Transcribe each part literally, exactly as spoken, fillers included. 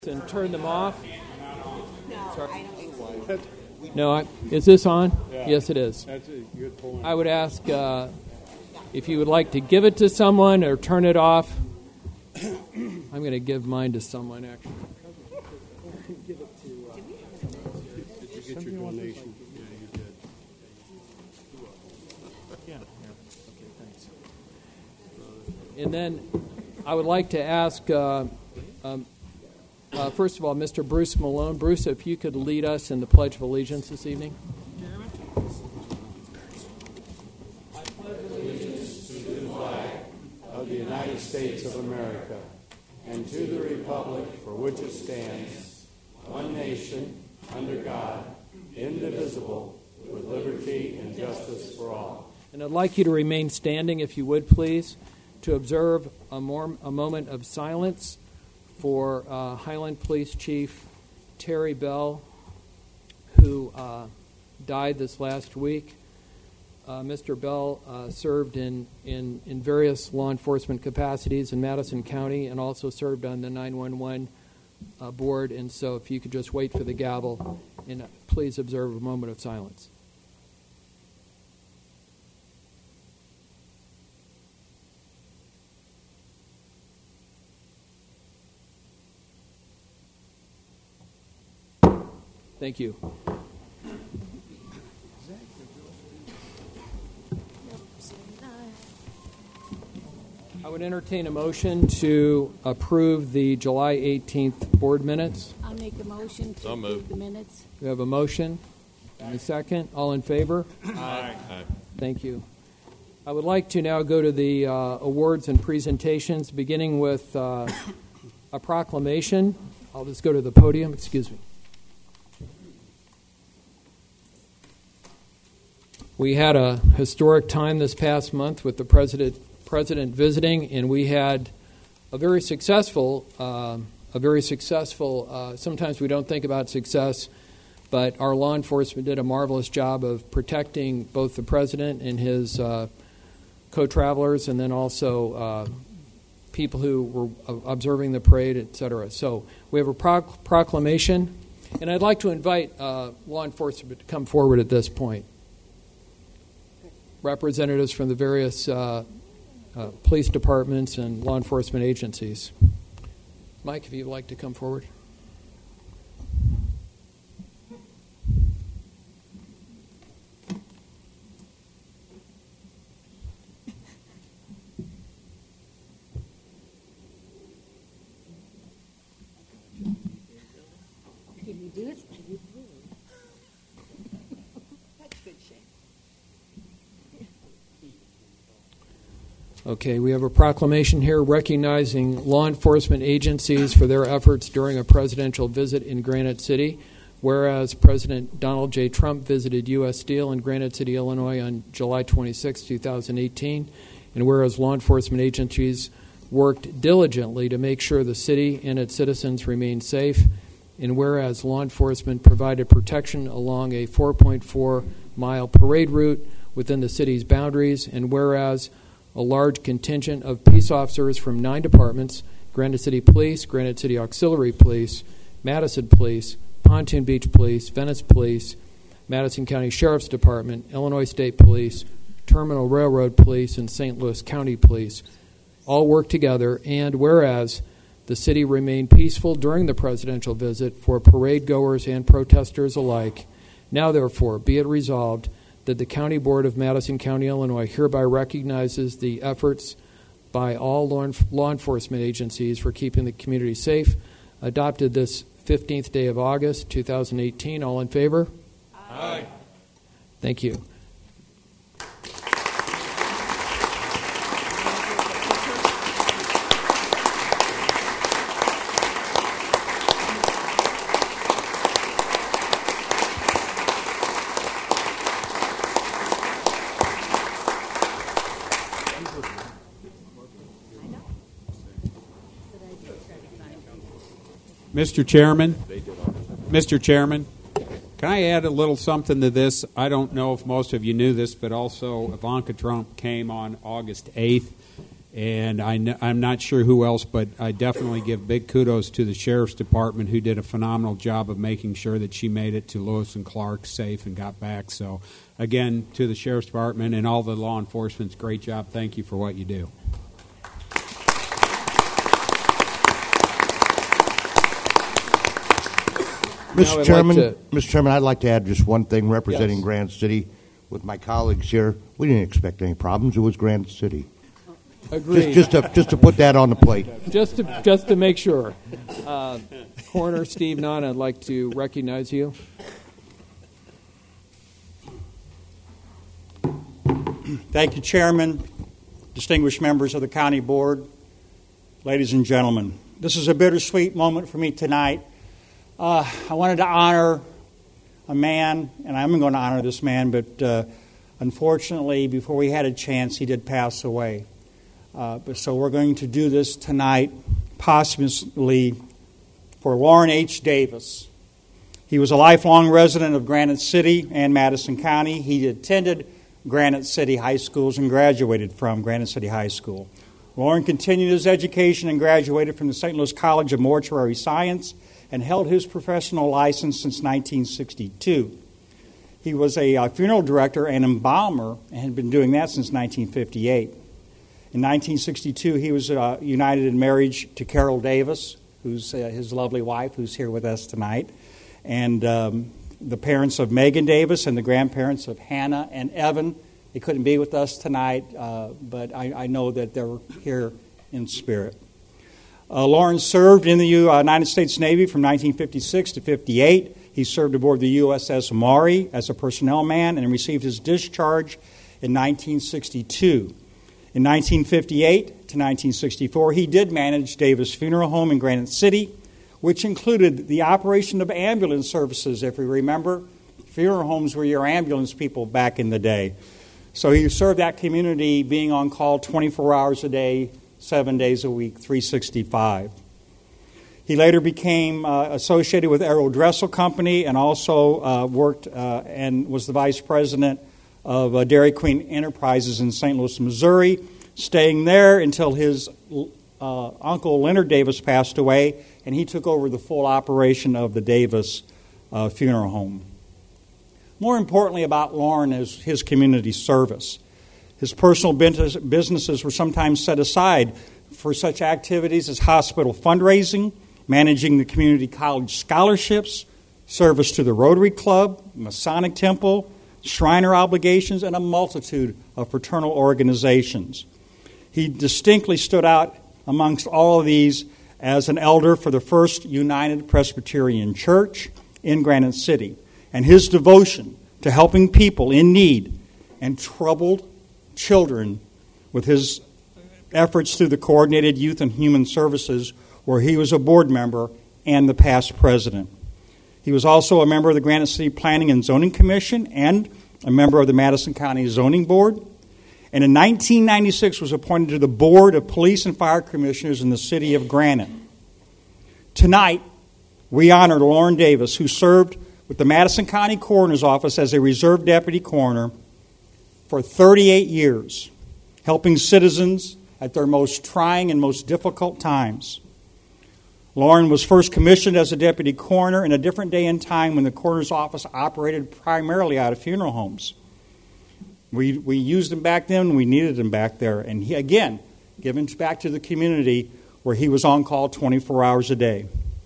And turn them off. No, Sorry. I don't. No, I, is this on? Yeah. Yes, it is. That's a good point. I would ask uh, if you would like to give it to someone or turn it off. I'm going to give mine to someone, actually. Did you get your donation? Yeah, you did. Yeah. Okay, thanks. And then I would like to ask, uh, um, uh, first of all, Mister Bruce Malone. Bruce, if you could lead us in the Pledge of Allegiance this evening. Of the United States of America, and to the republic for which it stands, one nation, under God, indivisible, with liberty and justice for all. And I'd like you to remain standing, if you would, please, to observe a, more, a moment of silence for uh, Highland Police Chief Terry Bell, who uh, died this last week. Uh, Mister Bell uh, served in, in, in various law enforcement capacities in Madison County and also served on the nine one one uh, board. And so if you could just wait for the gavel and uh, please observe a moment of silence. Thank you. I would entertain a motion to approve the July eighteenth board minutes. I'll make a motion to So approve moved. the minutes. We have a motion and a second. All in favor? Aye. Aye. Thank you. I would like to now go to the uh, awards and presentations, beginning with uh, a proclamation. I'll just go to the podium. Excuse me. We had a historic time this past month with the president president visiting, and we had a very successful, uh, a very successful. Uh, sometimes we don't think about success, but our law enforcement did a marvelous job of protecting both the president and his uh, co-travelers, and then also uh, people who were observing the parade, et cetera. So we have a proc- proclamation, and I'd like to invite uh, law enforcement to come forward at this point. Representatives from the various uh, uh, police departments and law enforcement agencies. Mike, if you'd like to come forward. Can you do it? Can you do it? That's good shape. Okay, we have a proclamation here recognizing law enforcement agencies for their efforts during a presidential visit in Granite City. Whereas President Donald J. Trump visited U S Steel in Granite City, Illinois on July twenty-sixth, twenty eighteen, and whereas law enforcement agencies worked diligently to make sure the city and its citizens remain safe, and whereas law enforcement provided protection along a four point four mile parade route within the city's boundaries, and whereas a large contingent of peace officers from nine departments, Granite City Police, Granite City Auxiliary Police, Madison Police, Pontoon Beach Police, Venice Police, Madison County Sheriff's Department, Illinois State Police, Terminal Railroad Police, and Saint Louis County Police all work together, and whereas the city remained peaceful during the presidential visit for parade goers and protesters alike, now therefore be it resolved that the County Board of Madison County, Illinois hereby recognizes the efforts by all law, enf- law enforcement agencies for keeping the community safe, adopted this fifteenth day of August, twenty eighteen. All in favor? Aye. Thank you. Mister Chairman, Mister Chairman, can I add a little something to this? I don't know if most of you knew this, but also Ivanka Trump came on August eighth And I kn- I'm not sure who else, but I definitely give big kudos to the Sheriff's Department, who did a phenomenal job of making sure that she made it to Lewis and Clark safe and got back. So, again, to the Sheriff's Department and all the law enforcement, great job. Thank you for what you do. Now I'd Mister Chairman, like to- Mister Chairman, I'd like to add just one thing representing Yes. Granite City with my colleagues here. We didn't expect any problems. It was Granite City. Agreed. Just, just to just to put that on the plate. Just to just to make sure. Uh, Coroner Steve Nunn, I'd like to recognize you. Thank you, Chairman, distinguished members of the County Board, ladies and gentlemen. This is a bittersweet moment for me tonight. Uh, I wanted to honor a man, and I'm going to honor this man, but uh, unfortunately, before we had a chance, he did pass away. Uh, but so we're going to do this tonight, posthumously, for Loren H. Davis. He was a lifelong resident of Granite City and Madison County. He attended Granite City High Schools and graduated from Granite City High School. Loren continued his education and graduated from the Saint Louis College of Mortuary Science and held his professional license since nineteen sixty-two. He was a uh, funeral director and embalmer and had been doing that since nineteen fifty-eight. In nineteen sixty-two, he was uh, united in marriage to Carol Davis, who's uh, his lovely wife, who's here with us tonight, and um, the parents of Megan Davis and the grandparents of Hannah and Evan. They couldn't be with us tonight, uh, but I, I know that they're here in spirit. Uh, Loren served in the United States Navy from nineteen fifty-six to fifty-eight. He served aboard the U S S Maury as a personnel man and received his discharge in nineteen sixty-two. In nineteen fifty-eight to nineteen sixty-four, he did manage Davis Funeral Home in Granite City, which included the operation of ambulance services, if you remember. Funeral homes were your ambulance people back in the day. So he served that community being on call twenty-four hours a day, seven days a week, three sixty-five. He later became uh, associated with Errol Dressel Company and also uh, worked uh, and was the vice president of uh, Dairy Queen Enterprises in Saint Louis, Missouri, staying there until his uh, uncle Leonard Davis passed away, and he took over the full operation of the Davis uh, Funeral Home. More importantly about Loren is his community service. His personal businesses were sometimes set aside for such activities as hospital fundraising, managing the community college scholarships, service to the Rotary Club, Masonic Temple, Shriner obligations, and a multitude of fraternal organizations. He distinctly stood out amongst all of these as an elder for the First United Presbyterian Church in Granite City, and his devotion to helping people in need and troubled children with his efforts through the Coordinated Youth and Human Services, where he was a board member and the past president. He was also a member of the Granite City Planning and Zoning Commission and a member of the Madison County Zoning Board. And in nineteen ninety-six was appointed to the Board of Police and Fire Commissioners in the city of Granite. Tonight, we honor Loren Davis, who served with the Madison County Coroner's Office as a reserve deputy coroner for thirty-eight years, helping citizens at their most trying and most difficult times. Loren was first commissioned as a deputy coroner in a different day and time when the coroner's office operated primarily out of funeral homes. We we used him back then, and we needed him back there. And he, again, given back to the community where he was on call twenty-four hours a day.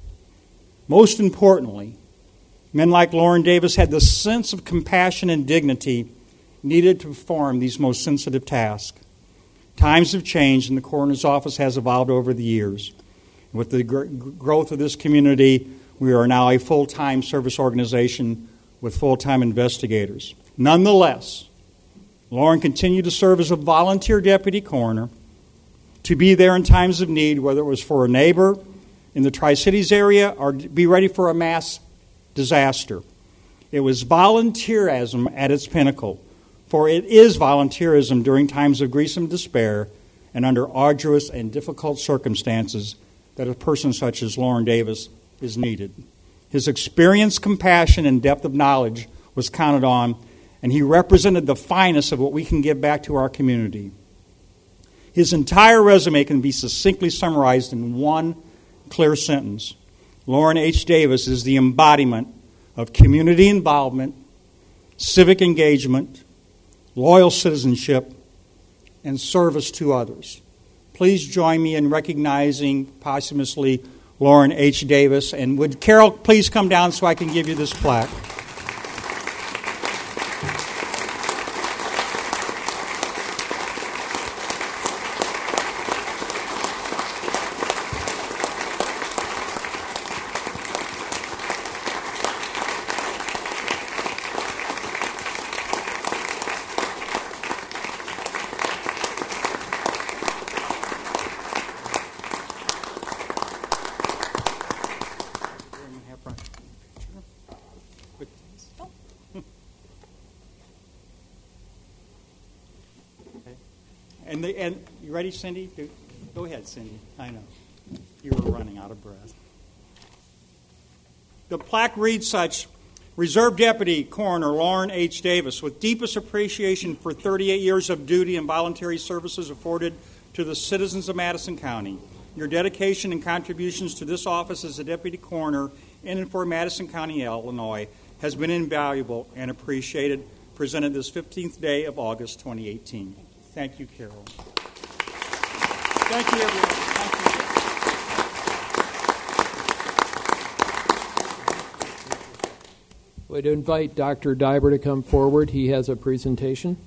Most importantly, men like Loren Davis had the sense of compassion and dignity needed to perform these most sensitive tasks. Times have changed, and the coroner's office has evolved over the years. With the gr- growth of this community, we are now a full-time service organization with full-time investigators. Nonetheless, Loren continued to serve as a volunteer deputy coroner, to be there in times of need, whether it was for a neighbor in the Tri-Cities area or be ready for a mass disaster. It was volunteerism at its pinnacle, for it is volunteerism during times of gruesome despair and under arduous and difficult circumstances that a person such as Loren Davis is needed. His experience, compassion, and depth of knowledge was counted on, and he represented the finest of what we can give back to our community. His entire resume can be succinctly summarized in one clear sentence. Loren H. Davis is the embodiment of community involvement, civic engagement, loyal citizenship, and service to others. Please join me in recognizing posthumously Loren H. Davis. And would Carol please come down so I can give you this plaque? And, the, and you ready, Cindy? Go ahead, Cindy. I know. You were running out of breath. The plaque reads such: Reserve Deputy Coroner Loren H. Davis, with deepest appreciation for thirty-eight years of duty and voluntary services afforded to the citizens of Madison County. Your dedication and contributions to this office as a Deputy Coroner in and for Madison County, Illinois, has been invaluable and appreciated. Presented this fifteenth day of August, twenty eighteen. Thank you, Carol. Thank you, everyone. Thank you. Would invite Doctor Diber to come forward. He has a presentation.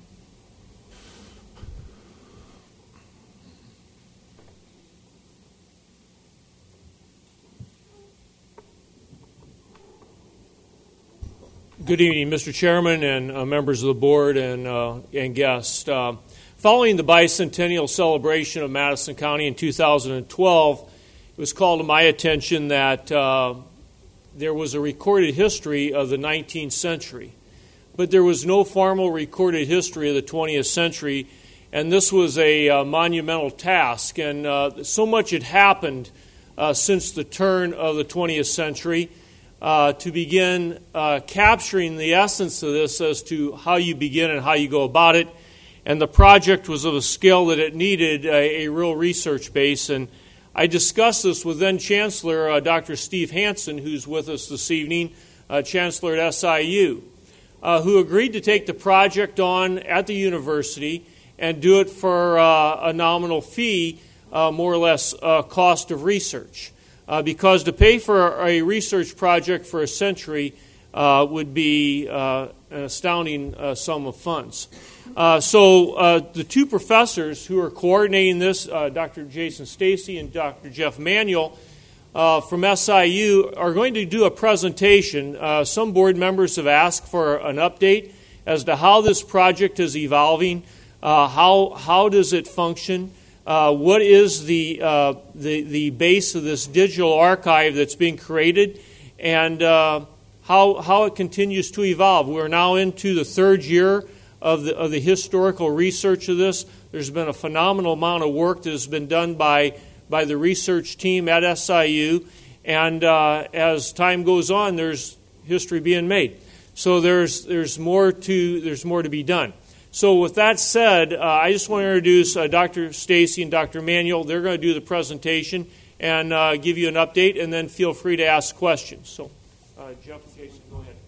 Good evening, Mister Chairman and uh, members of the board and, uh, and guests. Uh, following the bicentennial celebration of Madison County in two thousand twelve, it was called to my attention that uh, there was a recorded history of the nineteenth century, but there was no formal recorded history of the twentieth century, and this was a uh, monumental task. And uh, so much had happened uh, since the turn of the twentieth century. Uh, to begin uh, capturing the essence of this as to how you begin and how you go about it. And the project was of a scale that it needed a, a real research base. And I discussed this with then Chancellor uh, Doctor Steve Hansen, who's with us this evening, uh, Chancellor at S I U, uh, who agreed to take the project on at the university and do it for uh, a nominal fee, uh, more or less uh, cost of research. Uh, because to pay for a research project for a century uh, would be uh, an astounding uh, sum of funds. Uh, so uh, the two professors who are coordinating this, uh, Doctor Jason Stacy and Doctor Jeff Manuel uh, from S I U, are going to do a presentation. Uh, some board members have asked for an update as to how this project is evolving, uh, how how does it function. Uh, what is the, uh, the the base of this digital archive that's being created, and uh, how how it continues to evolve? We're now into the third year of the of the historical research of this. There's been a phenomenal amount of work that has been done by by the research team at S I U, and uh, as time goes on, there's history being made. So there's there's more to there's more to be done. So with that said, uh, I just want to introduce uh, Doctor Stacy and Doctor Manuel. They're going to do the presentation and uh, give you an update, and then feel free to ask questions. So, uh, Jeff and Jason, go ahead.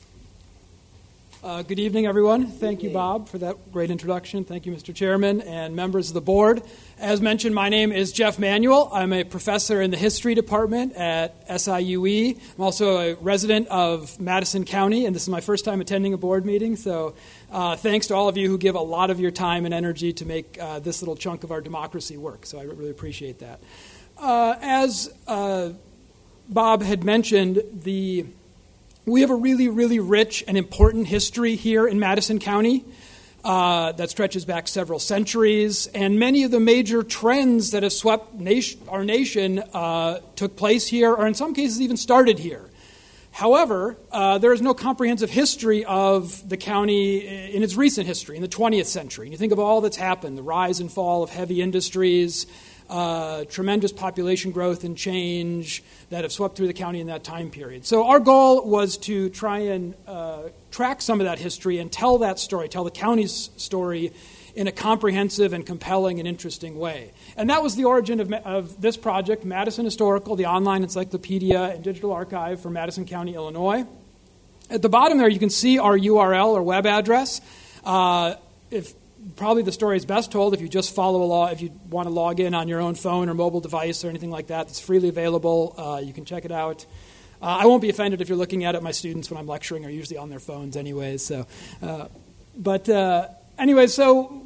Uh, good evening, everyone. Thank you, Bob, for that great introduction. Thank you, Mister Chairman and members of the board. As mentioned, my name is Jeff Manuel. I'm a professor in the history department at S I U E. I'm also a resident of Madison County, and this is my first time attending a board meeting. So uh, thanks to all of you who give a lot of your time and energy to make uh, this little chunk of our democracy work. So I really appreciate that. Uh, as uh, Bob had mentioned, the we have a really, really rich and important history here in Madison County uh, that stretches back several centuries, and many of the major trends that have swept nation, our nation uh, took place here, or in some cases even started here. However, uh, there is no comprehensive history of the county in its recent history, in the twentieth century. And you think of all that's happened, the rise and fall of heavy industries, Uh, tremendous population growth and change that have swept through the county in that time period. So our goal was to try and uh, track some of that history and tell that story, tell the county's story in a comprehensive and compelling and interesting way. And that was the origin of, of this project, Madison Historical, the online encyclopedia and digital archive for Madison County, Illinois. At the bottom there, you can see our U R L or web address. Uh, if Probably the story is best told if you just follow along, if you want to log in on your own phone or mobile device or anything like that. It's freely available. Uh, you can check it out. Uh, I won't be offended if you're looking at it. My students, when I'm lecturing, are usually on their phones anyways. So, uh, but uh, anyway, so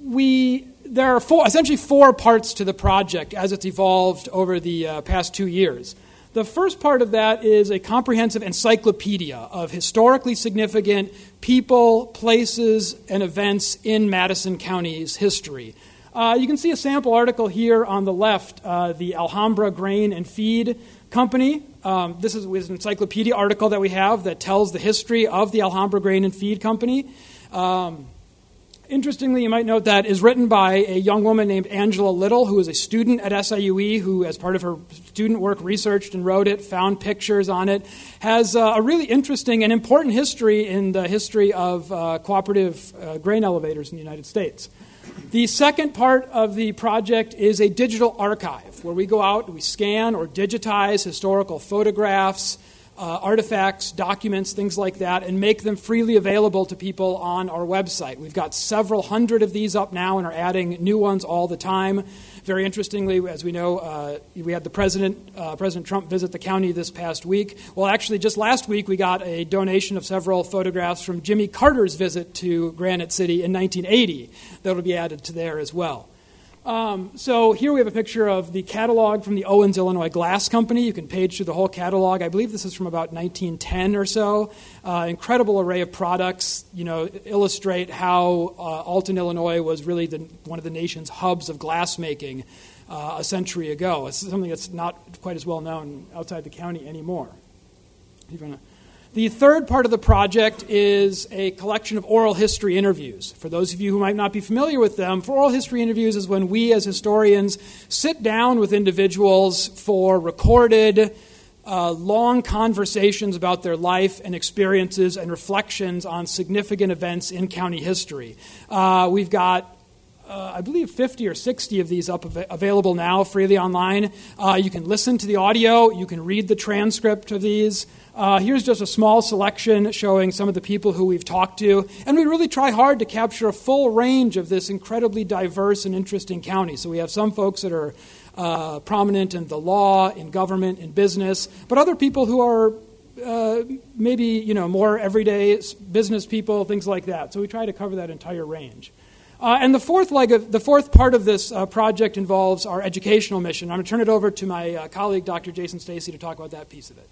we there are four, essentially four parts to the project as it's evolved over the uh, past two years. The first part of that is a comprehensive encyclopedia of historically significant people, places, and events in Madison County's history. Uh, you can see a sample article here on the left, uh, the Alhambra Grain and Feed Company. Um, this is, is an encyclopedia article that we have that tells the history of the Alhambra Grain and Feed Company. Um, Interestingly, you might note that is written by a young woman named Angela Little, who is a student at S I U E, who, as part of her student work, researched and wrote it, found pictures on it, has uh, a really interesting and important history in the history of uh, cooperative uh, grain elevators in the United States. The second part of the project is a digital archive, where we go out and we scan or digitize historical photographs, Uh, artifacts, documents, things like that, and make them freely available to people on our website. We've got several hundred of these up now and are adding new ones all the time. Very interestingly, as we know, uh, we had the President, uh, President Trump visit the county this past week. Well, actually, just last week, we got a donation of several photographs from Jimmy Carter's visit to Granite City in nineteen eighty that will be added to there as well. Um, so here we have a picture of the catalog from the Owens, Illinois Glass Company. You can page through the whole catalog. I believe this is from about nineteen ten or so. Uh, incredible array of products, you know, illustrate how uh, Alton, Illinois was really the, one of the nation's hubs of glass making uh, a century ago. It's something that's not quite as well known outside the county anymore. If you wanna The third part of the project is a collection of oral history interviews. For those of you who might not be familiar with them, for oral history interviews is when we as historians sit down with individuals for recorded, uh, long conversations about their life and experiences and reflections on significant events in county history. Uh, we've got Uh, I believe fifty or sixty of these up av- available now freely online. Uh, you can listen to the audio. You can read the transcript of these. Uh, here's just a small selection showing some of the people who we've talked to. And we really try hard to capture a full range of this incredibly diverse and interesting county. So we have some folks that are uh, prominent in the law, in government, in business, but other people who are uh, maybe, you know, more everyday business people, things like that. So we try to cover that entire range. Uh, and the fourth leg of the fourth part of this uh, project involves our educational mission. I'm going to turn it over to my uh, colleague, Doctor Jason Stacy, to talk about that piece of it.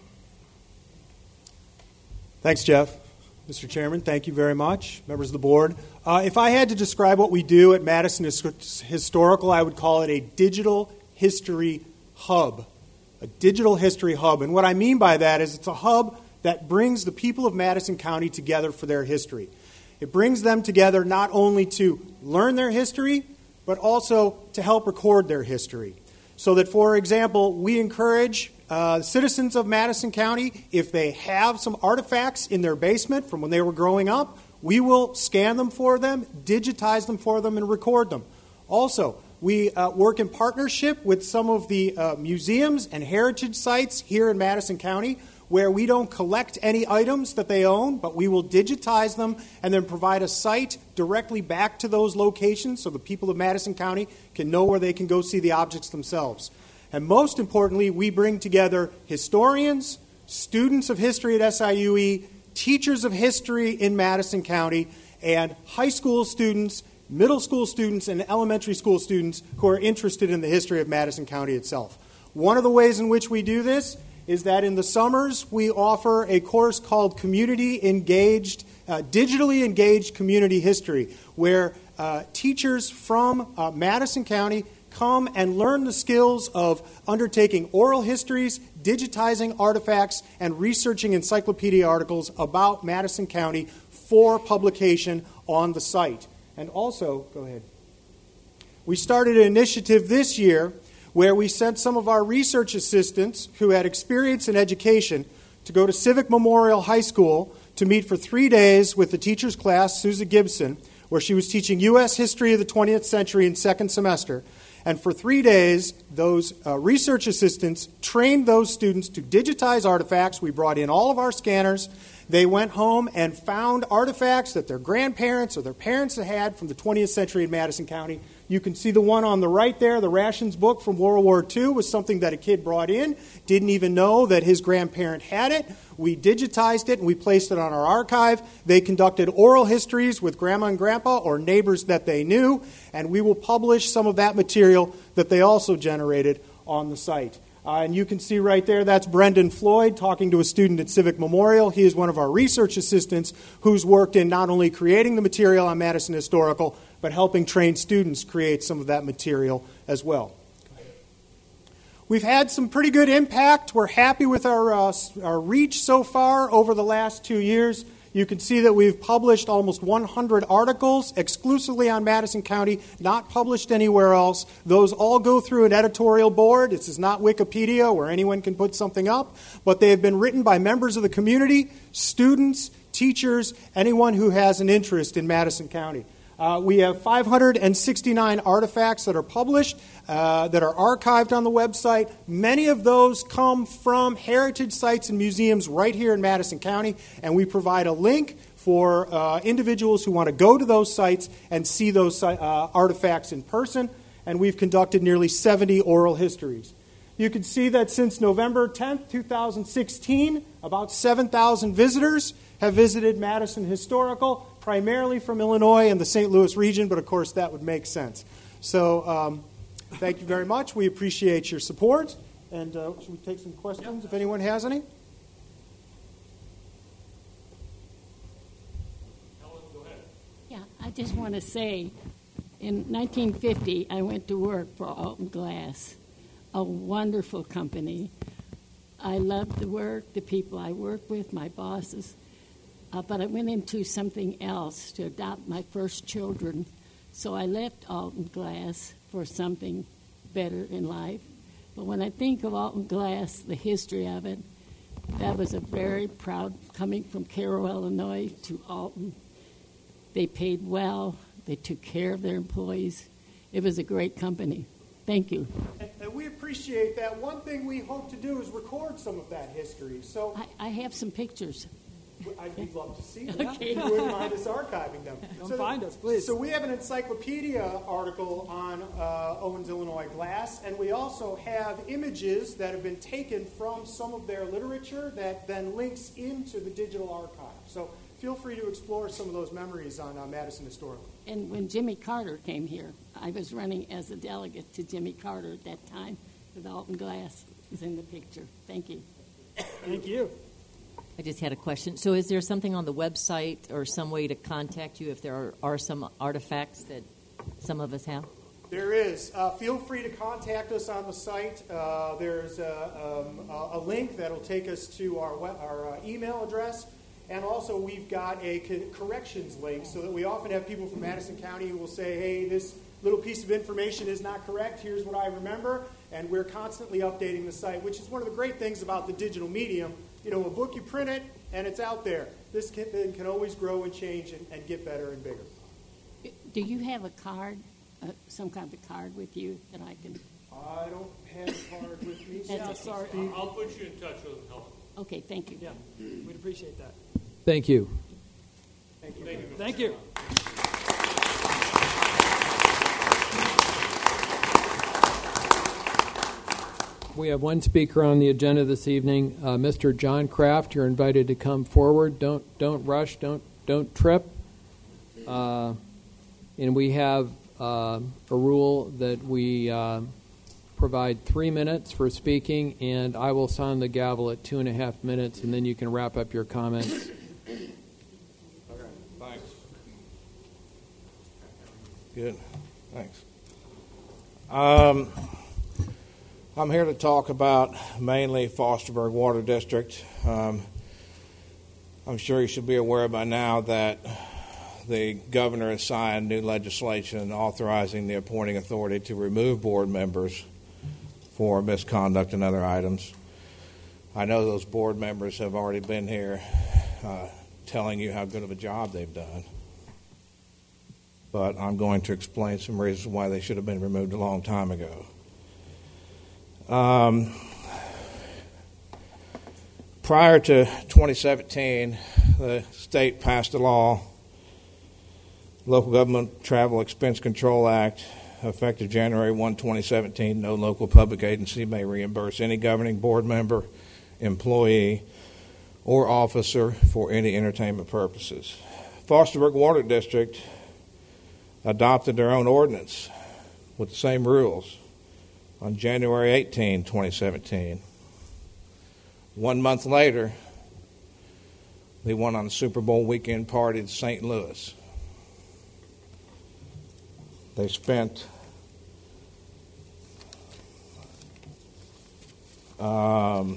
Thanks, Jeff. Mister Chairman, thank you very much. Members of the board. Uh, if I had to describe what we do at Madison Historical, I would call it a digital history hub. A digital history hub. And what I mean by that is it's a hub that brings the people of Madison County together for their history. It brings them together not only to learn their history, but also to help record their history. So that, for example, we encourage uh, citizens of Madison County, if they have some artifacts in their basement from when they were growing up, we will scan them for them, digitize them for them, and record them. Also, we uh, work in partnership with some of the uh, museums and heritage sites here in Madison County, where we don't collect any items that they own, but we will digitize them and then provide a site directly back to those locations so the people of Madison County can know where they can go see the objects themselves. And most importantly, we bring together historians, students of history at S I U E, teachers of history in Madison County, and high school students, middle school students, and elementary school students who are interested in the history of Madison County itself. One of the ways in which we do this is that in the summers we offer a course called Community Engaged, uh, Digitally Engaged Community History, where uh, teachers from uh, Madison County come and learn the skills of undertaking oral histories, digitizing artifacts, and researching encyclopedia articles about Madison County for publication on the site. And also, go ahead. We started an initiative this year where we sent some of our research assistants who had experience in education to go to Civic Memorial High School to meet for three days with the teacher's class, Susan Gibson, where she was teaching U S history of the twentieth century in second semester. And for three days, those uh, research assistants trained those students to digitize artifacts. We brought in all of our scanners. They went home and found artifacts that their grandparents or their parents had had from the twentieth century in Madison County. You can see the one on the right there, the rations book from World War Two, was something that a kid brought in, didn't even know that his grandparent had it. We digitized it and we placed it on our archive. They conducted oral histories with grandma and grandpa or neighbors that they knew, and we will publish some of that material that they also generated on the site. Uh, and you can see right there, that's Brendan Floyd talking to a student at Civic Memorial. He is one of our research assistants who's worked in not only creating the material on Madison Historical, but helping train students create some of that material as well. We've had some pretty good impact. We're happy with our, uh, our reach so far over the last two years. You can see that we've published almost one hundred articles exclusively on Madison County, not published anywhere else. Those all go through an editorial board. This is not Wikipedia where anyone can put something up, but they have been written by members of the community, students, teachers, anyone who has an interest in Madison County. Uh, we have five hundred sixty-nine artifacts that are published, uh, that are archived on the website. Many of those come from heritage sites and museums right here in Madison County, and we provide a link for uh, individuals who want to go to those sites and see those uh, artifacts in person, and we've conducted nearly seventy oral histories. You can see that since November tenth, two thousand sixteen, about seven thousand visitors have visited Madison Historical, primarily from Illinois and the Saint Louis region, but of course that would make sense. So um, thank you very much. We appreciate your support. And uh, should we take some questions if anyone has any? Helen, go ahead. Yeah, I just want to say, in nineteen fifty, I went to work for Alton Glass, a wonderful company. I loved the work, the people I worked with, my bosses. Uh, but I went into something else to adopt my first children. So I left Alton Glass for something better in life. But when I think of Alton Glass, the history of it, that was a very proud, coming from Cairo, Illinois to Alton. They paid well. They took care of their employees. It was a great company. Thank you. And, and we appreciate that. One thing we hope to do is record some of that history. So I, I have some pictures. I'd love to see them. Okay. If you wouldn't mind us archiving them. Come so, find us, please. So we have an encyclopedia article on uh, Owens, Illinois glass, and we also have images that have been taken from some of their literature that then links into the digital archive. So feel free to explore some of those memories on uh, Madison Historical. And when Jimmy Carter came here, I was running as a delegate to Jimmy Carter at that time. With Alton Glass is in the picture. Thank you. Thank you. I just had a question. So is there something on the website or some way to contact you if there are, are some artifacts that some of us have? There is. Uh, feel free to contact us on the site. Uh, there's a, um, a link that will take us to our, web, our uh, email address. And also we've got a co- corrections link so that we often have people from Madison County who will say, hey, this little piece of information is not correct. Here's what I remember. And we're constantly updating the site, which is one of the great things about the digital medium. You know, a book, you print it, and it's out there. This can, thing can always grow and change and, and get better and bigger. Do you have a card, uh, some kind of a card with you that I can? I don't have a card with me. That's a sorry. I'll put you in touch with them, Helen. Okay, thank you. Yeah, we'd appreciate that. Thank you. Thank you. Thank you. Thank you. We have one speaker on the agenda this evening, uh, Mister John Kraft. You're invited to come forward. Don't don't rush. Don't don't trip. Uh, and we have uh, a rule that we uh, provide three minutes for speaking, and I will sound the gavel at two and a half minutes, and then you can wrap up your comments. Okay, thanks. Good, thanks. Um, I'm here to talk about mainly Fosterburg Water District. Um, I'm sure you should be aware by now that the governor has signed new legislation authorizing the appointing authority to remove board members for misconduct and other items. I know those board members have already been here uh, telling you how good of a job they've done. but I'm going to explain some reasons why they should have been removed a long time ago. Um, prior to twenty seventeen, the state passed a law, Local Government Travel Expense Control Act, effective January first, twenty seventeen. No local public agency may reimburse any governing board member, employee, or officer for any entertainment purposes. Fosterburg Water District adopted their own ordinance with the same rules on January eighteenth, twenty seventeen. One month later, they went on a Super Bowl weekend party to Saint Louis. They spent um,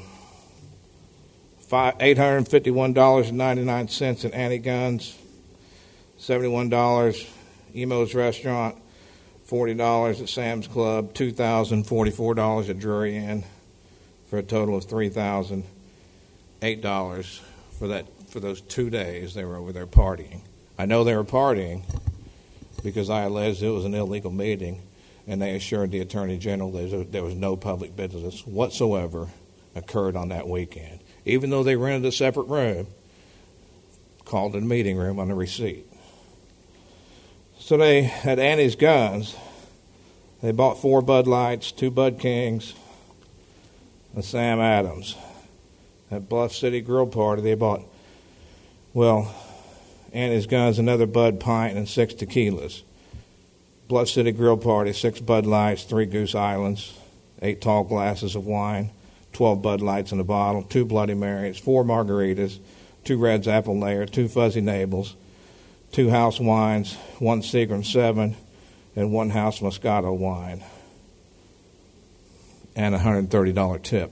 eight hundred fifty-one dollars and ninety-nine cents in anti-guns, seventy-one dollars Emo's Restaurant, forty dollars at Sam's Club, two thousand forty-four dollars at Drury Inn, for a total of three thousand eight dollars for that for those two days they were over there partying. I know they were partying because I alleged it was an illegal meeting, and they assured the Attorney General that there was no public business whatsoever occurred on that weekend, even though they rented a separate room, called it a meeting room on the receipt. So they had Annie's Guns. They bought four Bud Lights, two Bud Kings, and Sam Adams. At Bluff City Grill Party, they bought, well, Annie's Guns, another Bud Pint, and six tequilas. Bluff City Grill Party, six Bud Lights, three Goose Islands, eight tall glasses of wine, twelve Bud Lights in a bottle, two Bloody Marys, four margaritas, two Red's Apple Layer, two Fuzzy Nabels, two House Wines, one Seagram seven, and one House Moscato wine, and a one hundred thirty dollars tip.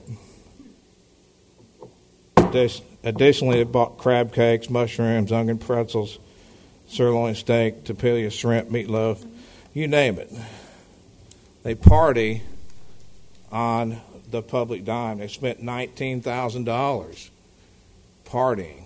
Additionally, they bought crab cakes, mushrooms, onion pretzels, sirloin steak, tapioca shrimp, meatloaf, you name it. They party on the public dime. They spent nineteen thousand dollars partying.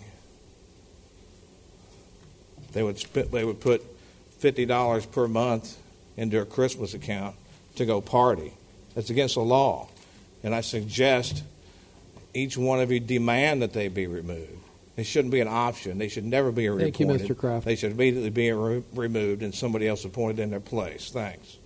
They would spit, they would put fifty dollars per month into a Christmas account to go party. That's against the law. And I suggest each one of you demand that they be removed. It shouldn't be an option. They should never be reported. Thank you, Mister Kraft. They should immediately be re- removed and somebody else appointed in their place. Thanks.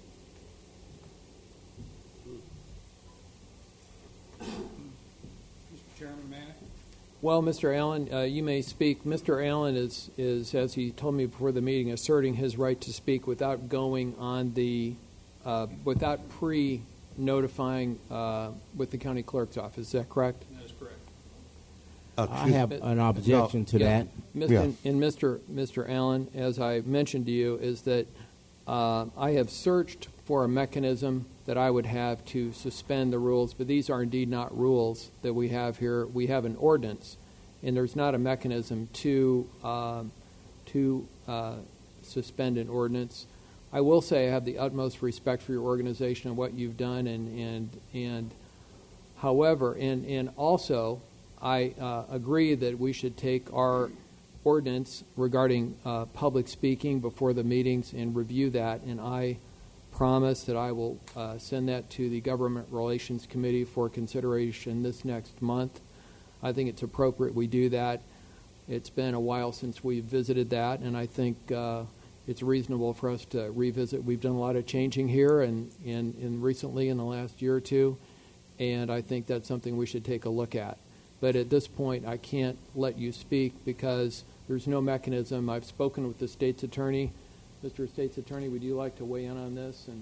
Mister Chairman, may I? Well, Mister Allen, uh, you may speak. Mister Allen is, is, as he told me before the meeting, asserting his right to speak without going on the, uh, without pre-notifying uh, with the county clerk's office. Is that correct? That is correct. I have an objection to yeah. that. Mister Yeah. And, and Mister Mister Allen, as I mentioned to you, is that uh, I have searched for a mechanism that I would have to suspend the rules, but these are indeed not rules that we have here. We have an ordinance, and there's not a mechanism to uh, to uh, suspend an ordinance. I will say I have the utmost respect for your organization and what you've done, and and and however, and and also. I uh, agree that we should take our ordinance regarding uh, public speaking before the meetings and review that, and I promise that I will uh, send that to the Government Relations Committee for consideration this next month. I think it's appropriate we do that. It's been a while since we visited that, and I think uh, it's reasonable for us to revisit. We've done a lot of changing here and, and, and recently in the last year or two, and I think that's something we should take a look at. But at this point, I can't let you speak because there's no mechanism. I've spoken with the state's attorney. Mister State's Attorney, would you like to weigh in on this? And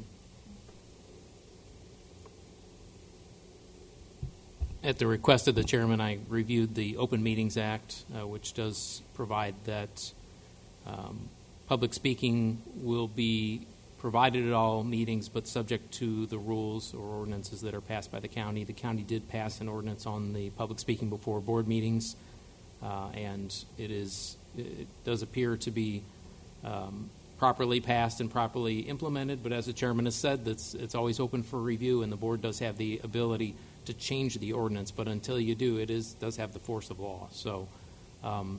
at the request of the chairman, I reviewed the Open Meetings Act, uh, which does provide that um, public speaking will be provided at all meetings, but subject to the rules or ordinances that are passed by the county. The county did pass an ordinance on the public speaking before board meetings, uh, and it is it does appear to be um, properly passed and properly implemented. But as the chairman has said, that's it's always open for review, and the board does have the ability to change the ordinance. But until you do, it is does have the force of law. So. Um,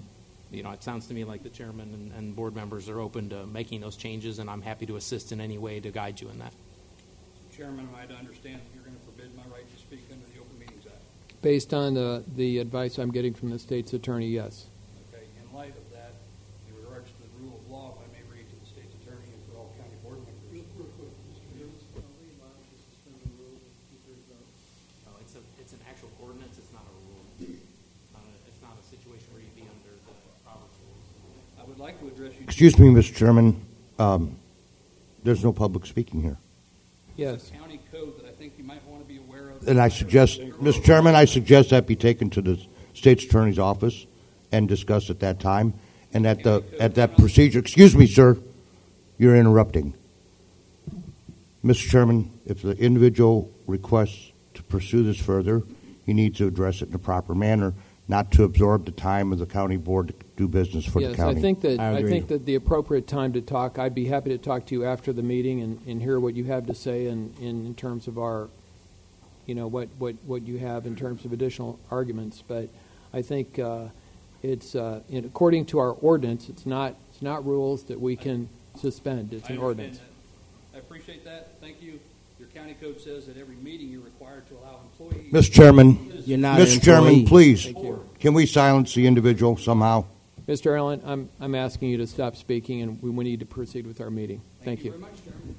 you know, it sounds to me like the chairman and, and board members are open to making those changes, and I'm happy to assist in any way to guide you in that. Chairman, am I to understand that you're going to forbid my right to speak under the Open Meetings Act? Based on the, the advice I'm getting from the state's attorney, yes. Okay. In light of that, in regards to the rule of law, if I may read to the state's attorney and for all county board members. Real quick, Mister Davis, can I read my suspending rule? No, it's a it's an actual ordinance. It's not a rule. It's not a, it's not a situation where you'd be under the Robert's rules. I would like to address you. Excuse me, Mister Chairman. Um, there's no public speaking here. Yes. County code that I think you might want to be aware of. And I suggest, Mister Chairman, I suggest that be taken to the state's attorney's office and discussed at that time. And at the at that procedure, excuse me, sir, you're interrupting. Mister Chairman, if the individual requests to pursue this further, he needs to address it in a proper manner, not to absorb the time of the county board to do business for yes, the county. I think that I, I think that the appropriate time to talk. I'd be happy to talk to you after the meeting and, and hear what you have to say in, in, in terms of our, you know, what, what, what you have in terms of additional arguments. But I think uh, it's uh, in, according to our ordinance. It's not it's not rules that we can suspend. It's I an understand ordinance. that. I appreciate that. Thank you. Your county code says that every meeting you're required to allow employees. Mister Chairman, You're not Mister an Chairman, employee. please, Thank you. can we silence the individual somehow? Mister Allen, I'm I'm asking you to stop speaking, and we, we need to proceed with our meeting. Thank, Thank you very much, Chairman.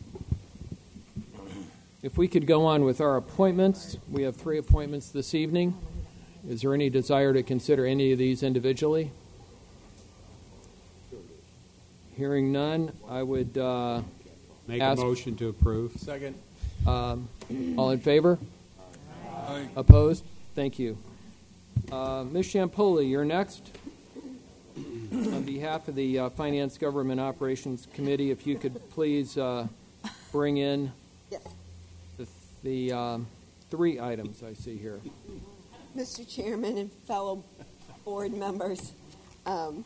If we could go on with our appointments, we have three appointments this evening. Is there any desire to consider any of these individually? Hearing none, I would uh, Make ask, a motion to approve. Second. Um, all in favor? Aye. Opposed? Thank you. Uh, Miz Shampoli, you're next. On behalf of the uh, Finance Government Operations Committee, if you could please uh, bring in Yes. the, the um, three items I see here. Mister Chairman and fellow board members, um,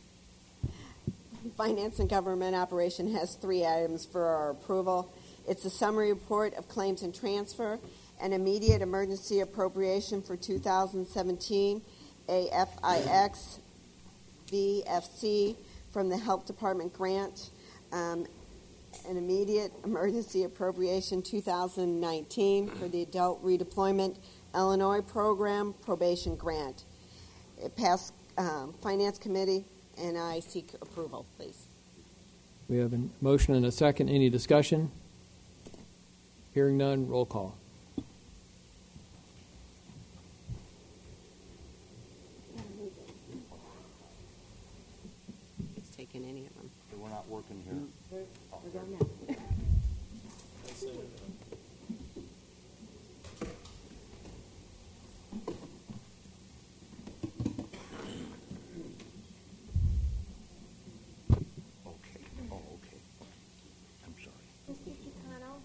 Finance and Government Operation has three items for our approval. It's a summary report of claims and transfer, an immediate emergency appropriation for two thousand seventeen, a F I X V F C from the Health Department grant, um, an immediate emergency appropriation two thousand nineteen for the Adult Redeployment Illinois Program probation grant. It passed um, Finance Committee, and I seek approval, please. We have a motion and a second. Any discussion? Hearing none, roll call. It's taken any of them. We're not working here. We're, we're done now. Okay. Oh, okay. I'm sorry. Mister Chicano?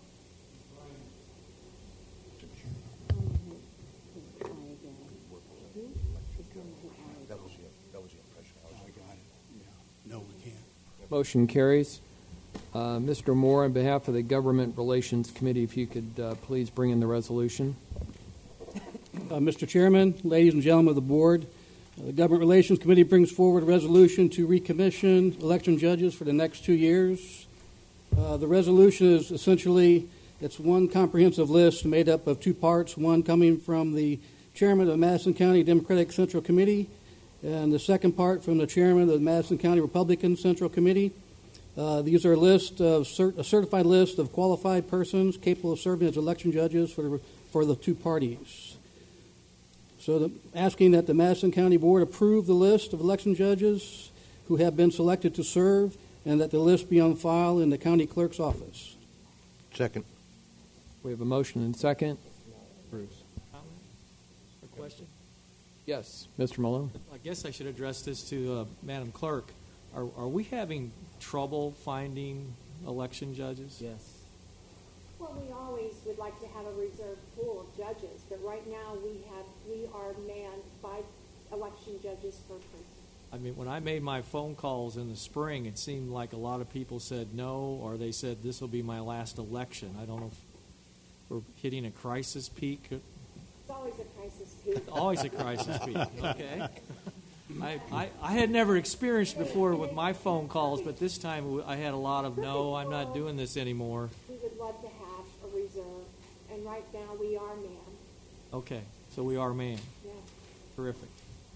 That was the, that was the impression I was I got it. Yeah. No, we can't. Motion carries. Uh, Mister Moore, on behalf of the Government Relations Committee, if you could uh, please bring in the resolution. Uh, Mister Chairman, ladies and gentlemen of the board, uh, the Government Relations Committee brings forward a resolution to recommission election judges for the next two years. Uh, the resolution is essentially, it's one comprehensive list made up of two parts, one coming from the chairman of the Madison County Democratic Central Committee, and the second part from the chairman of the Madison County Republican Central Committee. Uh, these are a list of cert- a certified list of qualified persons capable of serving as election judges for the, for the two parties. So the, asking that the Madison County Board approve the list of election judges who have been selected to serve, and that the list be on file in the county clerk's office. Second. We have a motion and second. Bruce. Comment or question? Yes, Mister Malone. I guess I should address this to uh, Madam Clerk. Are, are we having trouble finding election judges? Yes. Well, we always would like to have a reserved pool of judges, but right now we have we are manned five election judges per precinct. I mean, when I made my phone calls in the spring, it seemed like a lot of people said no, or they said this will be my last election. I don't know if we're hitting a crisis peak. It's always a crisis peak. Always a crisis peak. Okay. I, I, I had never experienced before with my phone calls, but this time I had a lot of, no, I'm not doing this anymore. We would love to have a reserve, and right now we are manned. Okay, so we are manned. Yeah. Terrific.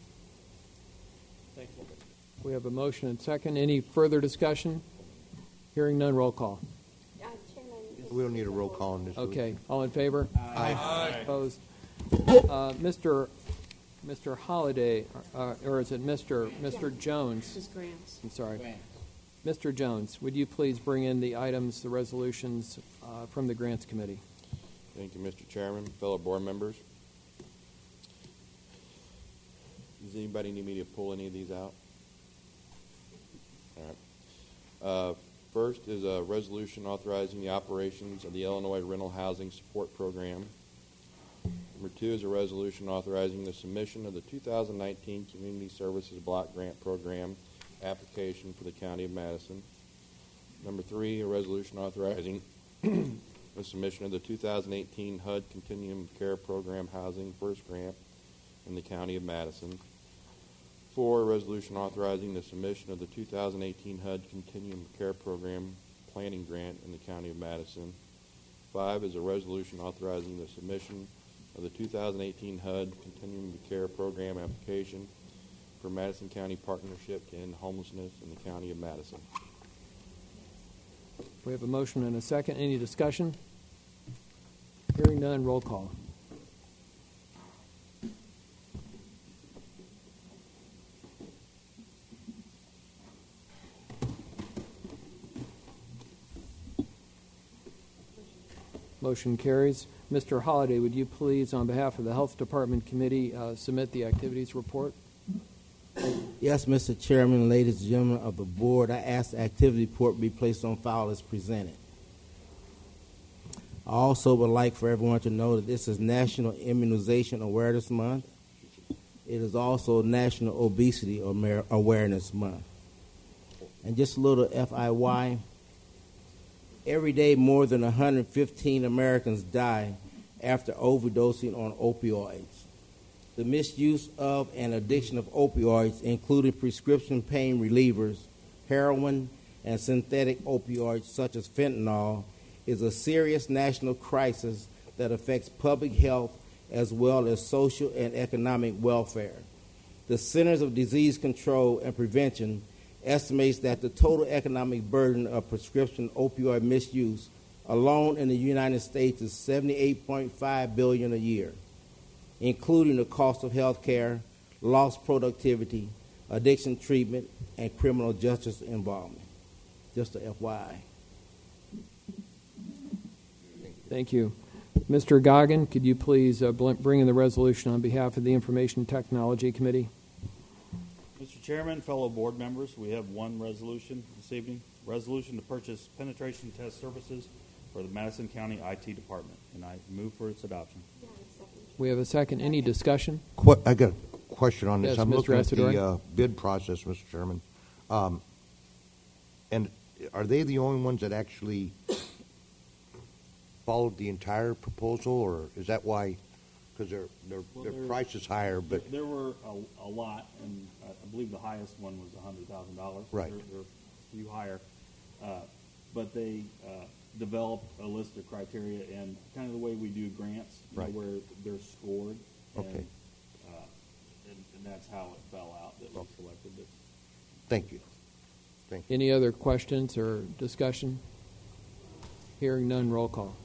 Thank you. We have a motion and second. Any further discussion? Hearing none, roll call. Uh, Chairman, We don't need a roll call on this. do we? Okay, all in favor? Aye. Aye. Opposed? Uh, Mister Mister Holliday, uh, or is it Mister Mister Jones? Miz Grants. I'm sorry. Mister Jones, would you please bring in the items, the resolutions uh, from the Grants Committee? Thank you, Mister Chairman, fellow board members. Does anybody need me to pull any of these out? All right. Uh, first is a resolution authorizing the operations of the Illinois Rental Housing Support Program. Number two is a resolution authorizing the submission of the two thousand nineteen Community Services Block Grant Program application for the County of Madison. Number three, a resolution authorizing the submission of the two thousand eighteen H U D Continuum of Care Program Housing First Grant in the County of Madison. Four, a resolution authorizing the submission of the two thousand eighteen H U D Continuum of Care Program Planning Grant in the County of Madison. Five is a resolution authorizing the submission of the two thousand eighteen H U D Continuum of Care Program application for Madison County Partnership to End Homelessness in the County of Madison. We have a motion and a second. Any discussion? Hearing none, roll call. Motion carries. Mister Holliday, would you please, on behalf of the Health Department Committee, uh, submit the activities report? Yes, Mister Chairman, ladies and gentlemen of the board, I ask the activity report be placed on file as presented. I also would like for everyone to know that this is National Immunization Awareness Month. It is also National Obesity Awareness Month. And just a little F I Y, every day more than one hundred fifteen Americans die after overdosing on opioids. The misuse of and addiction of opioids, including prescription pain relievers, heroin, and synthetic opioids such as fentanyl, is a serious national crisis that affects public health as well as social and economic welfare. The Centers of Disease Control and Prevention estimates that the total economic burden of prescription opioid misuse alone in the United States is seventy-eight point five billion dollars a year, including the cost of health care, lost productivity, addiction treatment, and criminal justice involvement. Just a F Y I. Thank you. Mister Goggin, could you please uh, bring in the resolution on behalf of the Information Technology Committee? Mister Chairman, fellow board members, we have one resolution this evening. Resolution to purchase penetration test services for the Madison County I T Department, and I move for its adoption. We have a second. Any discussion? Qu- I got a question on this. Yes, I'm Mister looking at the Asadori. uh, bid process, Mister Chairman. Um, and are they the only ones that actually followed the entire proposal, or is that why? Because their their Well, their there- price is higher, but There were a, a lot, and I I believe the highest one was one hundred thousand dollars. Right. There, there are a few higher. Uh, but they uh, developed a list of criteria and kind of the way we do grants, you know, Right. where they're scored. Okay. And, uh, and, and that's how it fell out that we selected this. thank you. Thank you. Any other questions or discussion? Hearing none, roll call.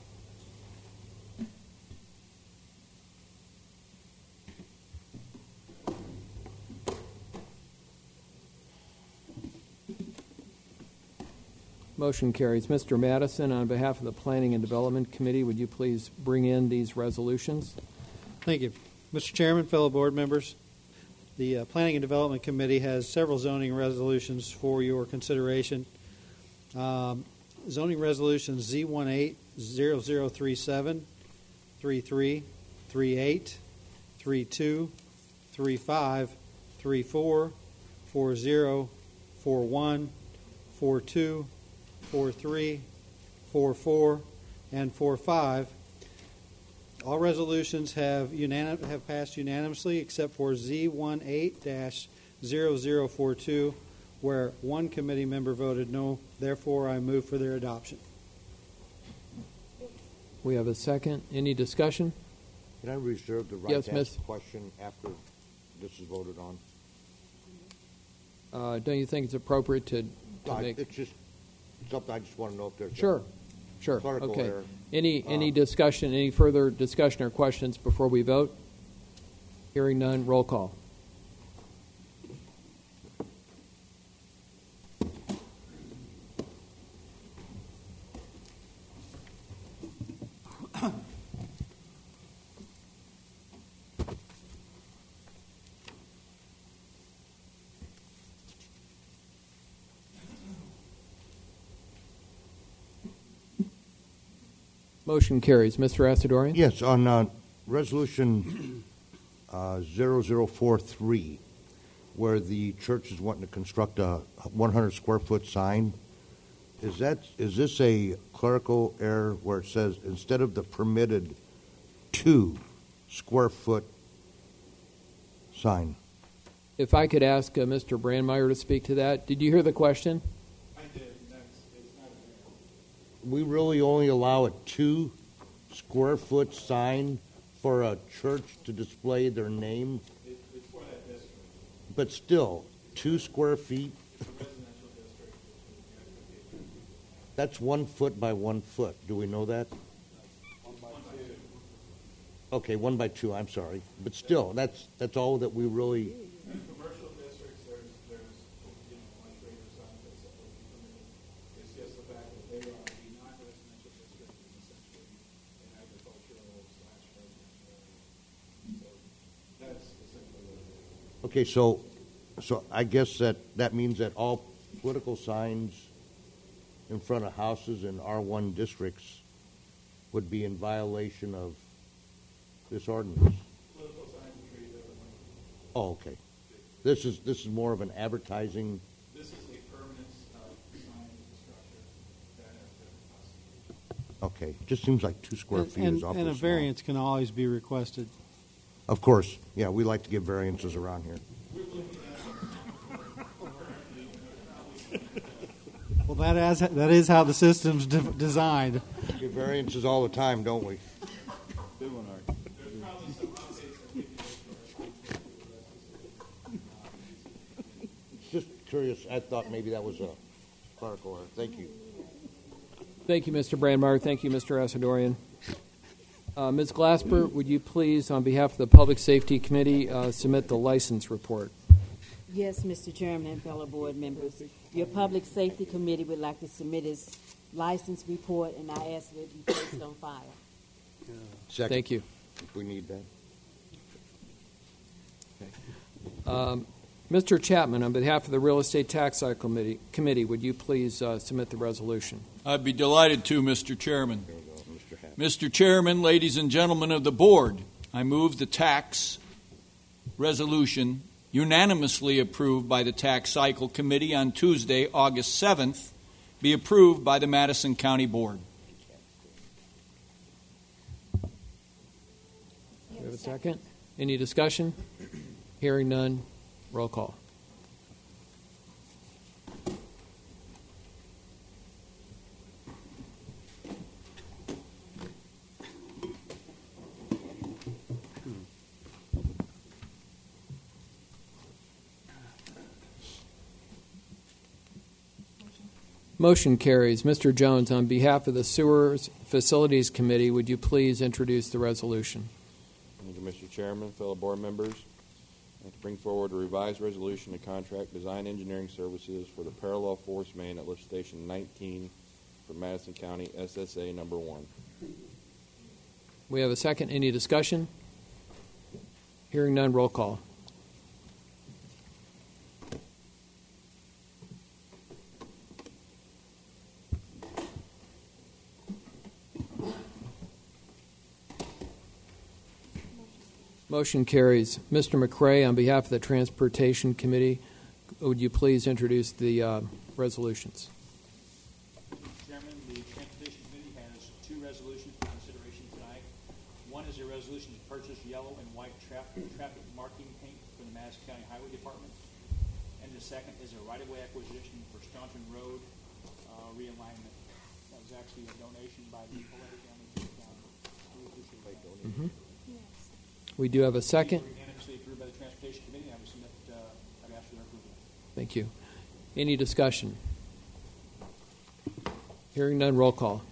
Motion carries. Mister Madison, on behalf of the Planning and Development Committee, would you please bring in these resolutions? Thank you. Mister Chairman, fellow board members, the uh, Planning and Development Committee has several zoning resolutions for your consideration. Um, zoning resolutions Z eighteen zero zero three seven, thirty-three, thirty-eight, thirty-two, thirty-five, thirty-four, forty, forty-one, forty-two, forty-three, forty-four, and forty-five All resolutions have unanim- have passed unanimously except for Z eighteen zero zero four two, where one committee member voted no. Therefore, I move for their adoption. We have a second. Any discussion? Can I reserve the right Yes, to Miz ask a question after this is voted on? Uh, don't you think it's appropriate to, to No, make? It's just something I just want to know if there's Sure, a sure. clerical Okay. error. Any any Um, discussion? Any further discussion or questions before we vote? Hearing none. Roll call. Motion carries. Mister Asadorian? Yes, on uh, Resolution uh, zero zero four three, where the church is wanting to construct a one hundred square foot sign, is that is this a clerical error where it says instead of the permitted two square foot sign? If I could ask uh, Mister Brandmeier to speak to that. Did you hear the question? We really only allow a two square foot sign for a church to display their name? It, it's for that district. But still, two square feet? It's a residential district. That's one foot by one foot. Do we know that? One by two. Okay, one by two, I'm sorry. But still, that's that's all that we really... In commercial districts, there's, there's, you know, like greater signs that would be permitted. It's just the fact that they are the non-residential district is essentially an agricultural slash residential area. So that's essentially what it is. Okay, so so I guess that, that means that all political signs in front of houses in R one districts would be in violation of this ordinance. Political signs are treated differently. Oh, okay. This is this is more of an advertising. This is a permanent uh, sign structure that has different possibilities. Okay, just seems like two square And, feet and, is awfully and a small. variance can always be requested. Of course, yeah, we like to give variances around here. Well, that is, that is how the system's de- designed. We give variances all the time, don't we? Good one, Art. There's probably some updates that we can make to our Just curious, I thought maybe that was a clerical error. Thank you. Thank you, Mister Brandmeier. Thank you, Mister Asadorian. Uh, Miz Glasper, would you please, on behalf of the Public Safety Committee, uh, submit the license report? Yes, Mister Chairman and fellow board members. Your Public Safety Committee would like to submit its license report, and I ask that it be placed on file. Second. Thank you. If we need that. Um, Mister Chapman, on behalf of the Real Estate Tax Cycle Committee, committee would you please uh, submit the resolution? I'd be delighted to, Mister Chairman. Mister Chairman, ladies and gentlemen of the board, I move the tax resolution unanimously approved by the Tax Cycle Committee on Tuesday, August seventh, be approved by the Madison County Board. Do we have a second? Any discussion? Hearing none. Roll call. Motion carries. Mister Jones, on behalf of the Sewers Facilities Committee, would you please introduce the resolution? Thank you, Mister Chairman, fellow board members. I'd like to bring forward a revised resolution to contract design engineering services for the parallel force main at lift station nineteen for Madison County S S A number one. We have a second. Any discussion? Hearing none. Roll call. Motion carries. Mister McCray, on behalf of the Transportation Committee, would you please introduce the uh, resolutions? Chairman, the Transportation Committee has two resolutions for consideration tonight. One is a resolution to purchase yellow and white traffic, traffic marking paint for the Madison County Highway Department. And the second is a right-of-way acquisition for Staunton Road uh, realignment. That was actually a donation by the Coletta County. We appreciate that. Mm-hmm. We do have a second. Unanimously approved by the Transportation Committee. I would submit, uh, I'd ask for their approval. Thank you. Any discussion? Hearing none, roll call.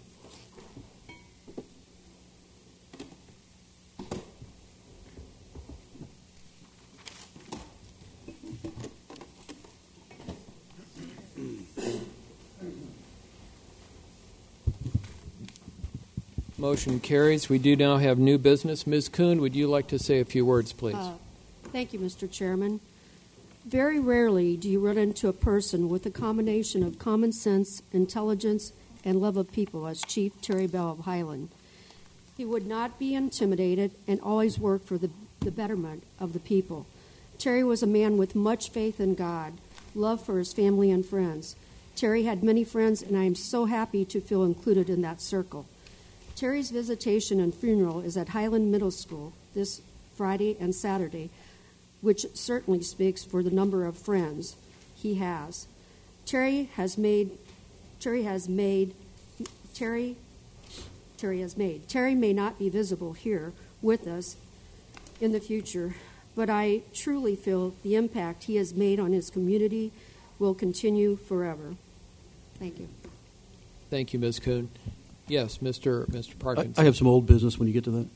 Motion carries. We do now have new business. Miz Kuhn, would you like to say a few words, please? Uh, thank you, Mister Chairman. Very rarely do you run into a person with a combination of common sense, intelligence, and love of people as Chief Terry Bell of Highland. He would not be intimidated and always worked for the, the betterment of the people. Terry was a man with much faith in God, love for his family and friends. Terry had many friends, and I am so happy to feel included in that circle. Terry's visitation and funeral is at Highland Middle School this Friday and Saturday, which certainly speaks for the number of friends he has. Terry has made, Terry has made, Terry, Terry has made. Terry may not be visible here with us in the future, but I truly feel the impact he has made on his community will continue forever. Thank you. Thank you, Miz Kuhn. Yes, Mister Mister Parkinson. I have some old business when you get to that.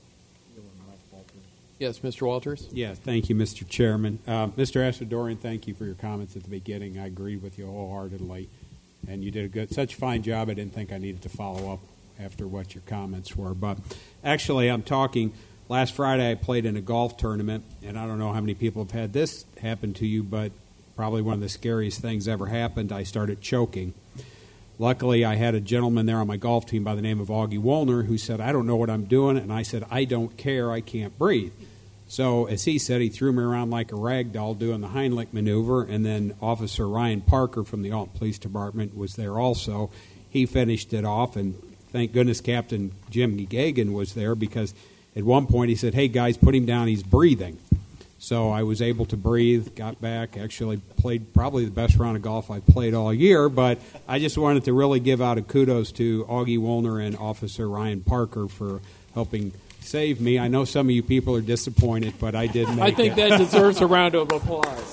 Yes, Mister Walters. Yes, thank you, Mister Chairman. Uh, Mister Asadorian, thank you for your comments at the beginning. I agreed with you wholeheartedly, and you did a good, such a fine job. I didn't think I needed to follow up after what your comments were. But actually, I'm talking. Last Friday, I played in a golf tournament, and I don't know how many people have had this happen to you, but probably one of the scariest things ever happened. I started choking. Luckily, I had a gentleman there on my golf team by the name of Augie Woolner who said, I don't know what I'm doing, and I said, I don't care, I can't breathe. So, as he said, he threw me around like a rag doll doing the Heimlich maneuver, and then Officer Ryan Parker from the Alton Police Department was there also. He finished it off, and thank goodness Captain Jim Gagan was there, because at one point he said, hey, guys, put him down, he's breathing. So I was able to breathe, got back, actually played probably the best round of golf I've played all year, but I just wanted to really give out a kudos to Augie Woolner and Officer Ryan Parker for helping save me. I know some of you people are disappointed, but I did make I think it. that deserves a round of applause.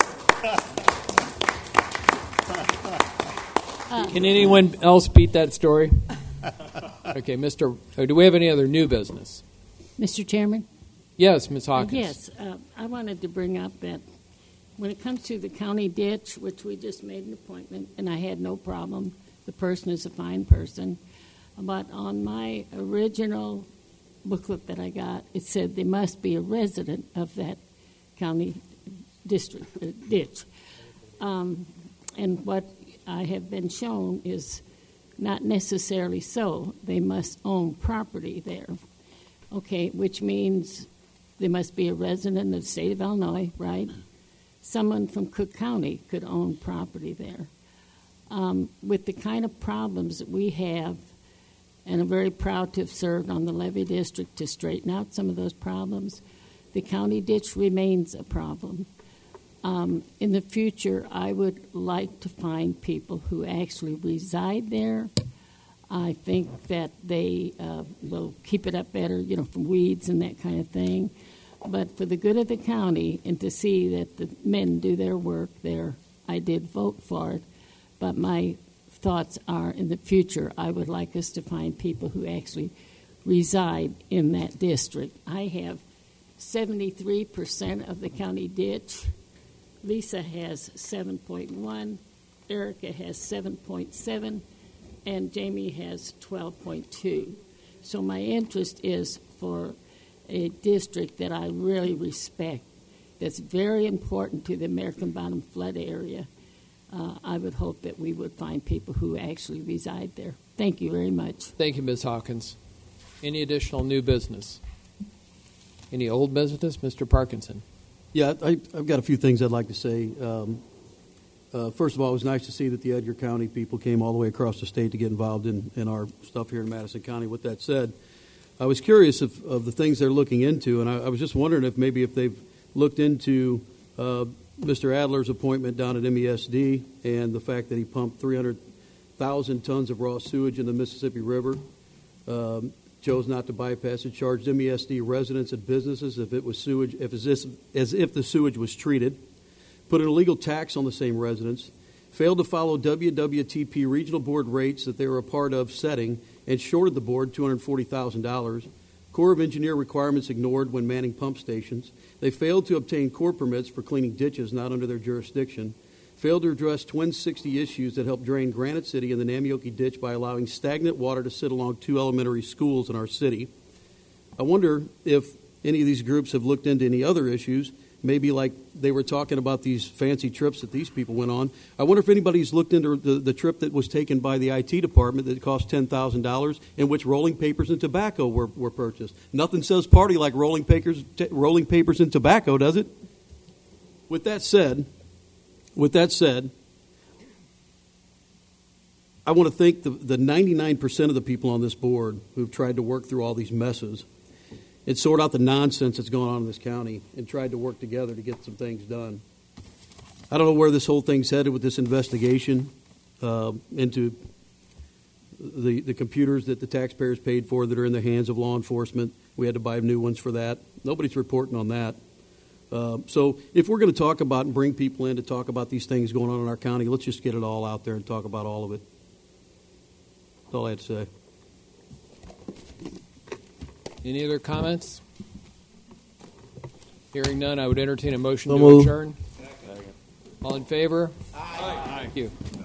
Can anyone else beat that story? Okay, Mister Do we have any other new business? Mister Chairman? Yes, Miz Hawkins. Yes, uh, I wanted to bring up that when it comes to the county ditch, which we just made an appointment, and I had no problem, the person is a fine person, but on my original booklet that I got, it said they must be a resident of that county district uh, ditch. Um, and what I have been shown is not necessarily so. They must own property there. Okay, which means they must be a resident of the state of Illinois, right? Someone from Cook County could own property there. Um, with the kind of problems that we have, and I'm very proud to have served on the levy district to straighten out some of those problems, the county ditch remains a problem. Um, in the future, I would like to find people who actually reside there. I think that they uh, will keep it up better, you know, from weeds and that kind of thing. But for the good of the county and to see that the men do their work there, I did vote for it. But my thoughts are in the future, I would like us to find people who actually reside in that district. I have seventy-three percent of the county ditch. Lisa has seven point one. Erica has seven point seven. And Jamie has twelve point two. So my interest is for a district that I really respect, that's very important to the American Bottom flood area. Uh, I would hope that we would find people who actually reside there. Thank you very much. Thank you, Miz Hawkins. Any additional new business? Any old business? Mister Parkinson. Yeah, I, I've got a few things I'd like to say. Um, Uh, first of all, it was nice to see that the Edgar County people came all the way across the state to get involved in, in our stuff here in Madison County. With that said, I was curious of, of the things they're looking into, and I, I was just wondering if maybe if they've looked into uh, Mister Adler's appointment down at M E S D and the fact that he pumped three hundred thousand tons of raw sewage in the Mississippi River, um, chose not to bypass it, charged M E S D residents and businesses if it was sewage, if as, this, as if the sewage was treated, put an illegal tax on the same residents, failed to follow W W T P regional board rates that they were a part of setting, and shorted the board two hundred forty thousand dollars. Corps of Engineer requirements ignored when manning pump stations. They failed to obtain Corps permits for cleaning ditches not under their jurisdiction. Failed to address Twin sixty issues that helped drain Granite City and the Namioki Ditch by allowing stagnant water to sit along two elementary schools in our city. I wonder if any of these groups have looked into any other issues, maybe like they were talking about these fancy trips that these people went on. I wonder if anybody's looked into the, the trip that was taken by the I T department that cost ten thousand dollars, in which rolling papers and tobacco were, were purchased. Nothing says party like rolling papers, t- rolling papers and tobacco, does it? With that said, with that said, I want to thank the, the ninety-nine percent of the people on this board who've tried to work through all these messes and sort out the nonsense that's going on in this county and tried to work together to get some things done. I don't know where this whole thing's headed with this investigation uh, into the, the computers that the taxpayers paid for that are in the hands of law enforcement. We had to buy new ones for that. Nobody's reporting on that. Uh, so if we're going to talk about and bring people in to talk about these things going on in our county, let's just get it all out there and talk about all of it. That's all I had to say. Any other comments? Hearing none, I would entertain a motion So to moved. adjourn. All in favor? Aye. Thank you.